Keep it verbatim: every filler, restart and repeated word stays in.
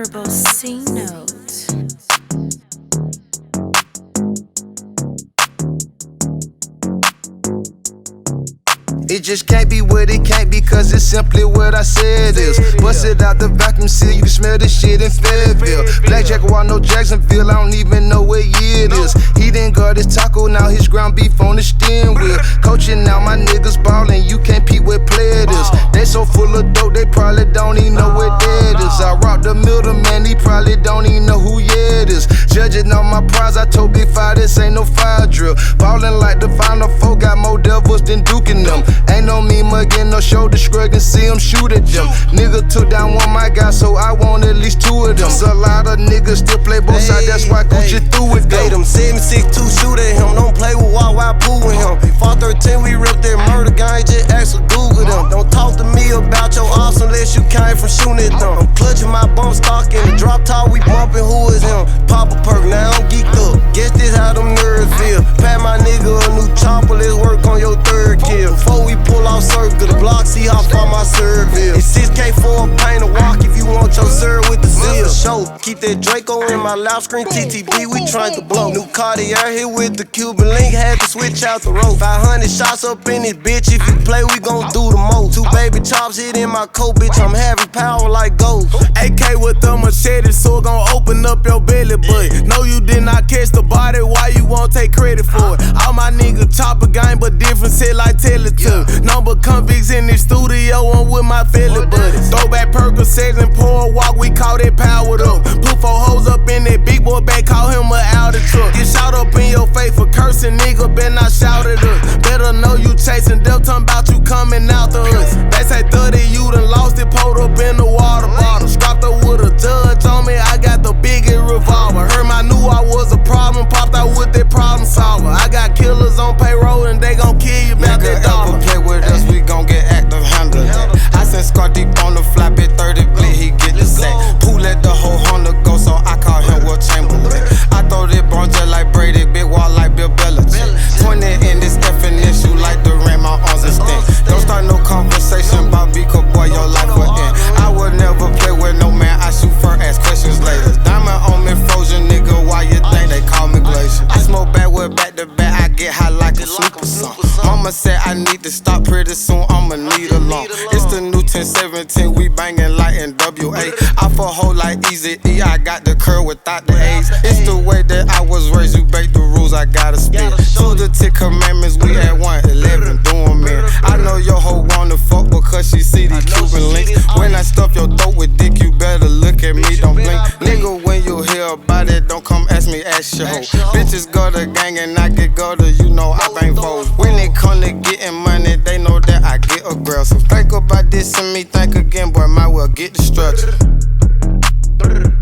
Turbo C Note. It just can't be what it can't be, cause it's simply what I said is. Bust it out the vacuum seal, you can smell this shit in Fayetteville. Blackjack, while no Jacksonville, I don't even know what year it is. He done got his taco, now his ground beef on the steering wheel. Coaching now, my niggas ballin', you can't peep what play it is. They so full of dope, they probably don't even know what that is. I rock the middleman, he probably don't even know who yeah it is. Judging on my prize, I told Big Five this ain't no fire drill. Ballin' like the Final Four, got more devils than Duke in them. Ain't no me mugging, no shoulder shrugging, see him shoot at them. Nigga took down one my guy, so I want at least two of them. So a lot of niggas still play both sides, that's why Gucci through with them. Hey, them seven six two shoot at him, don't play with Wild Wild Pooh with him. four thirteen, we ripped that murder gang, just ask for Google them. Don't talk to me about your ops unless you came from shooting at them. I'm clutching my bump stock in the drop top, we bumping who is him. Pop a perk, now I'm geeked up, guess this how them nerds feel. Pat my nigga a new chopper, let's work on your third kill. Before we pull off circle, the block, see how far my serve is. It's six K for a paint a walk if you want your serve with the zeal. Show, keep that Draco in my loud screen T T B, we trying to blow. New Cartier here with the Cuban link, had to switch out the rope. five hundred shots up in this bitch, if you play, we gon' do the most. Two baby chops hit in my coat, bitch, I'm having power like gold. A K with the machete, so it gon' open up your belly, but no, you did not catch the body, why you won't take credit for it? All my niggas chop a game, but different shit like Teletubbies. Number convicts in the studio, I'm with my Philly buddies. Throwback Percocets and pour a walk, we call that powered up. Put four hoes up in that big boy bag, call him a Audi truck. Get shot up in your face for cursing, nigga, better not shout at us. Better know you chasing death, talking about you coming out to us. They say thirty, you done lost it, pulled up in the water bottle. Strapped up with a judge on me, I got the biggest revolver. Heard I knew I was a problem, popped out with that problem solver. I got killers on payroll and they gon' kill you about that dollar. Play with us, we gon' get active, handle that. I sent Scar deep on the flap at thirty bleed, he get the sack. Pool let the whole Honda go, so I call him Will Chamberlain. I throw that bone just like Brady, big wall like Bill Belichick. twenty in this definition, like the ram, my arms are stink. Don't start no conversation about Biko, boy, your life will end. I would never play with no man, I shoot first, ask questions later. Diamond on me, frozen nigga, why you think they call me Glacier? I smoke backwood back to back, I get high like a super song. Mama said I need to stop pretty soon, I'ma need a long. It's the new ten seventeen, we bangin' like N W A. I for whole like Easy E, I got the curl without the A's. It's the way that I was raised, you break the rules, I gotta spit. To the Ten Commandments, we at one eleven doing man. I know your hoe wanna fuck because she see these Cuban links. When I stuff your throat with dick, you better look at me, don't blink. Nigga, when you hear about it, don't come ask me, ask your hoe. Bitches go to gang and I get gutter, you know I bang foes. When it come to getting money, they know that I get aggressive. Think about this and me, think again, boy, might well get the structure.